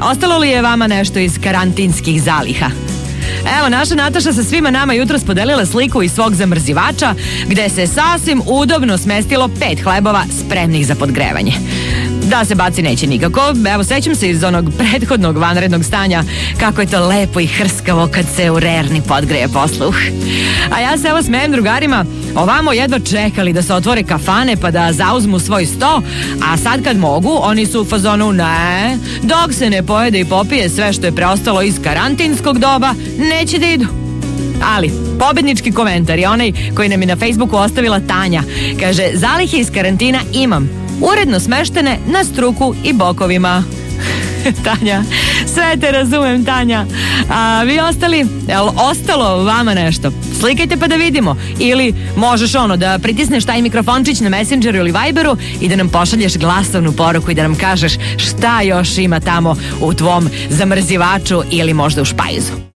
Ostalo li je vama nešto iz karantinskih zaliha? Evo, naša Nataša sa svima nama jutros podelila sliku iz svog zamrzivača gde se sasvim udobno smestilo 5 hlebova spremnih za podgrevanje. Da se baci neće nikako. Evo, sećam se iz onog prethodnog vanrednog stanja kako je to lepo i hrskavo kad se u rerni podgreje posluh. A ja se evo smejem drugarima, ovamo jedva čekali da se otvore kafane pa da zauzmu svoj sto, a sad kad mogu, oni su u fazonu ne, dok se ne pojede i popije sve što je preostalo iz karantinskog doba, neće da idu. Ali, pobednički komentar je onaj koji nam je na Facebooku ostavila Tanja. Kaže, zalihe iz karantina imam, uredno smeštene na struku i bokovima. Tanja, sve te razumem, Tanja. A vi ostali, jel ostalo vama nešto? Slikajte pa da vidimo. Ili možeš da pritisneš taj mikrofončić na Messengeru ili Viberu i da nam pošalješ glasovnu poruku i da nam kažeš šta još ima tamo u tvom zamrzivaču ili možda u špajzu.